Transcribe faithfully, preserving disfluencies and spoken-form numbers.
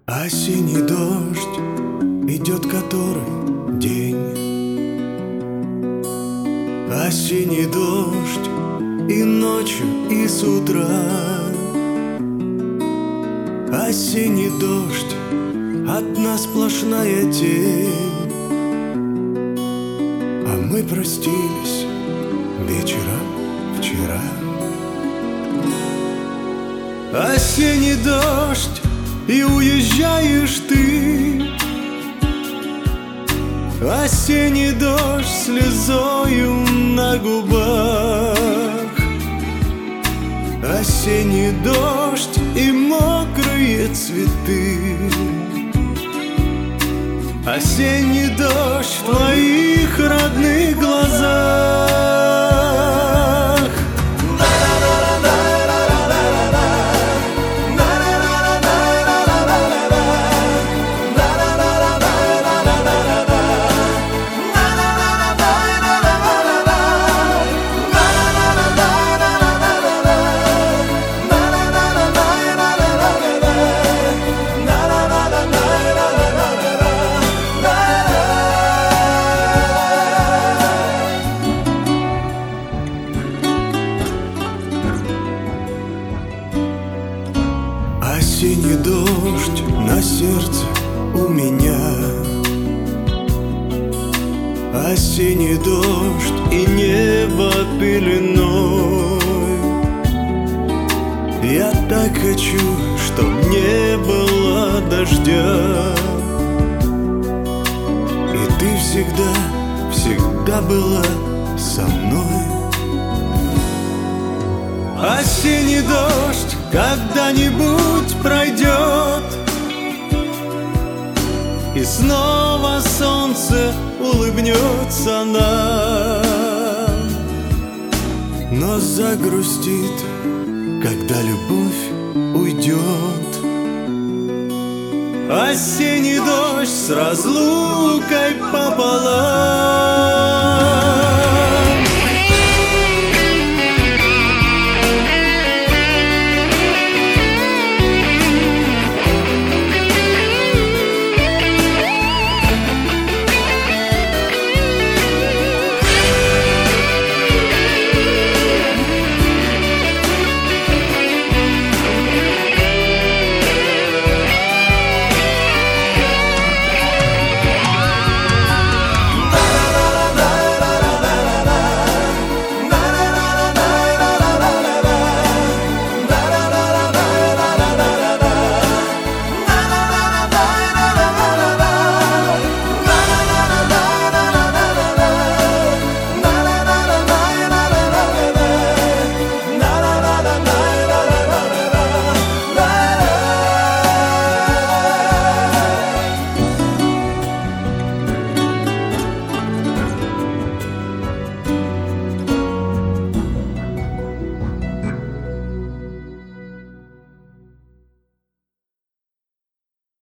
Осенний дождь идет который день. Осенний дождь и ночью, и с утра. Осенний дождь, одна сплошная тень. А мы простились вечером вчера. Осенний дождь, и уезжаешь ты. Осенний дождь слезою на губах. Осенний дождь и мокрые цветы. Осенний дождь в твоих родных глазах. Осенний дождь на сердце у меня. Осенний дождь и небо пеленой. Я так хочу, чтоб не было дождя. И ты всегда, всегда была со мной. Осенний дождь когда-нибудь пройдет, и снова солнце улыбнется нам. Но загрустит, когда любовь уйдет. Осенний дождь с разлукой пополам.